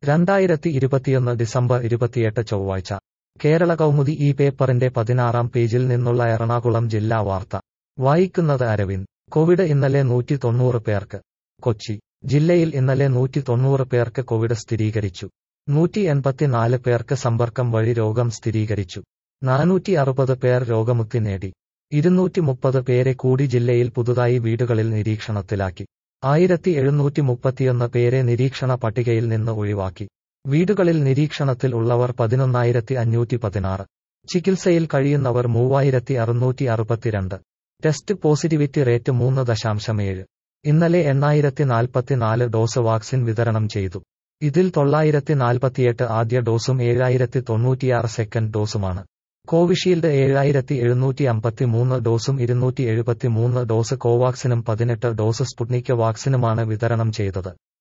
2021 December 28 ചൊവ്വാഴ്ച കേരള കൗമുദി ഈ പേപ്പറിന്റെ 16-ാം പേജിൽ നിന്നുള്ള എറണാകുളം ജില്ലാ വാർത്ത വായിക്കുന്നത് അരവിന്ദ്. കോവിഡ് ഇന്നലെ 190 പേർക്ക്. കൊച്ചി ജില്ലയിൽ ഇന്നലെ 190 പേർക്ക് കോവിഡ് സ്ഥിരീകരിച്ചു. 184 പേർക്ക് സമ്പർക്കം വഴി രോഗം സ്ഥിരീകരിച്ചു. 460 പേർ രോഗമുക്തി നേടി. 230 പേരെ കൂടി ജില്ലയിൽ പുതുതായി വീടുകളിൽ നിരീക്ഷണത്തിലാക്കി. 1731 പേരെ നിരീക്ഷണ പട്ടികയിൽ നിന്ന് ഒഴിവാക്കി. വീടുകളിൽ നിരീക്ഷണത്തിൽ ഉള്ളവർ 11,516. ചികിത്സയിൽ കഴിയുന്നവർ 3,662. Test positivity rate 3.7. ഇന്നലെ 8,044 ഡോസ് വാക്സിൻ വിതരണം ചെയ്തു. ഇതിൽ 948 ആദ്യ ഡോസും 7,096 സെക്കൻഡ് ഡോസുമാണ്. കോവിഷീൽഡ് 7,753 ഡോസും 273 ഡോസ് കോവാക്സിനും 18 ഡോസ് സ്പുട്നിക് വാക്സിനുമാണ് വിതരണം ചെയ്തത്.